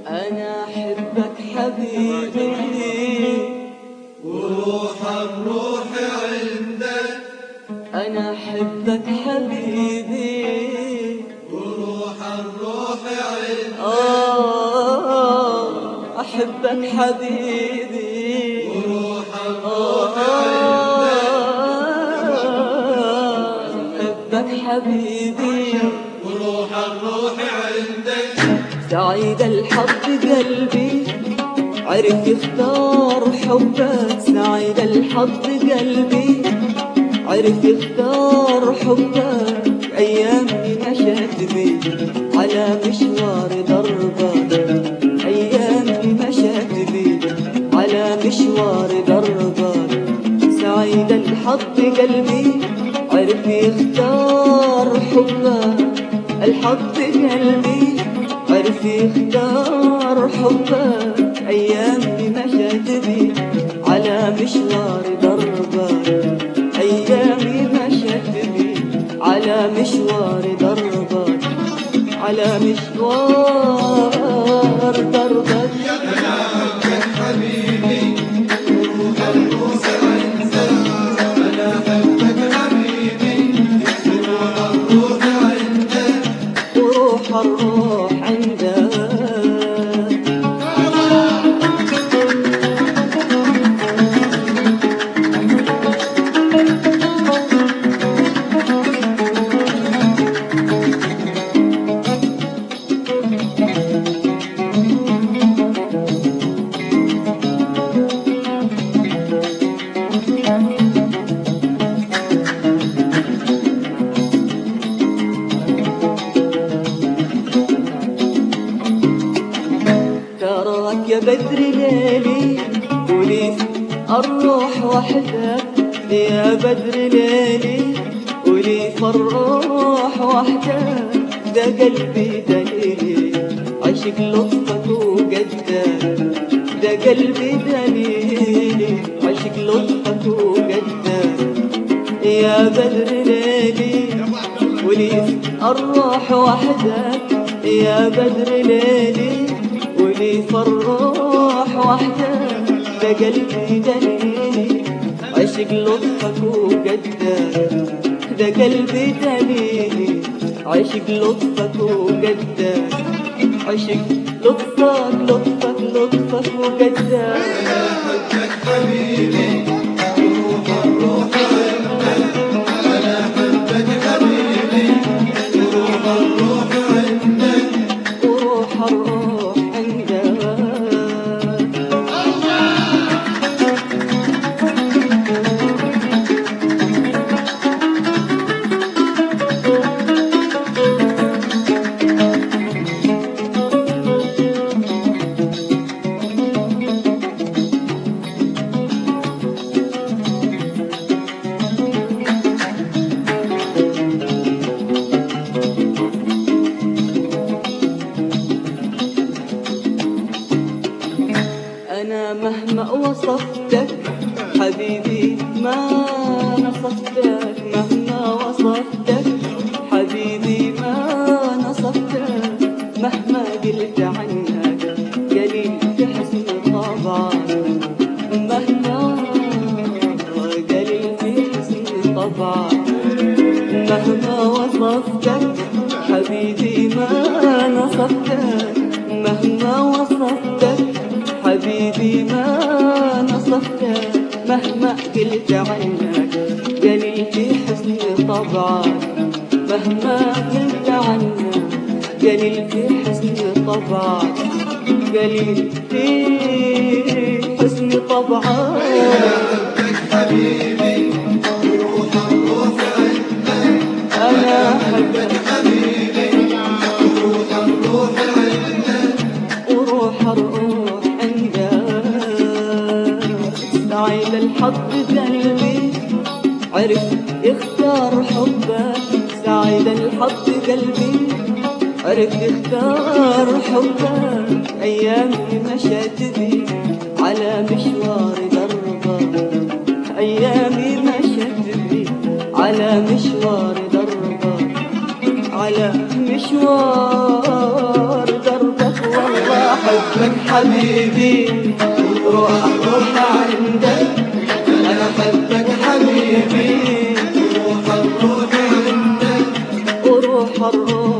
أنا أحبك حبيبي وروح الروح عندك. أنا أحبك حبيبي وروح الروح عندك. أحبك حبيبي وروح الروح عندك. أحبك حبيبي وروح الروح عندك. سعيد الحظ قلبي عرف يختار حبك. سعيد الحظ قلبي عرف يختار حبك. أيامي مشت بي على مشوار دربك. أيامي مشت بي على مشوار دربك. سعيد الحظ قلبي عرف يختار حبك. الحظ قلبي عرف يختار حبك. أيامي مشت بي على مشوار دربك. أيامي مشت بي على مشوار دربك. على مشوار دربك. أنا أحبك حبيبي وروح الروح عندك. أنا أحبك حبيبي وروح الروح عندك. وروح الروح عندك. تراك يا بدر ليلي ولي الروح وحدك. يا بدر ليلي ولي الروح وحدك. ده قلبي دليلي عشق لطفك وقدك. ده قلبي دليلي عشق لطفك وقدك. يا بدر ليلي ولي الروح وحدك. يا بدر ليلي ولي الروح وحدك. ده قلبي دليلي عشق لطفك وقدك. ده قلبي دليلي عشق لطفك وقدك. عشق لطفك لطفك لطفك وقدك. أنا أحبك حبيبي وروح الروح عندك. أنا أحبك حبيبي وروح الروح عندك. وروح الروح عندك. أنا مهما وصفتك حبيبي ما نصفتك. مهما وصفتك حبيبي ما نصفتك. مهما قلت عنك قليل في حسن طبعك. مهما قليل في حسن طبعك. مهما وصفتك حبيبي ما نصفتك. مهما وصفتك حبيبي ما نصفتك. مهما قلت عنك قليل في حسن طبعك. مهما قلت عنك قليل في حسن طبعك. قليل في حسن طبعك. أنا أحبك حبيبي وروح الروح عندك. أنا أحبك حبيبي وروح الروح عندك. وروح الروح عندك. سعيد الحظ قلبي عرف يختار حبك. سعيد الحظ قلبي عرف يختار حبك. أيامي مشت بي على مشوار دربك. أيامي مشت بي على مشوار دربك. على مشوار دربك. والله أحبك حبيبي روح الروح عندك أنا أحبك حبيبي روح الروح عندك وروح الروح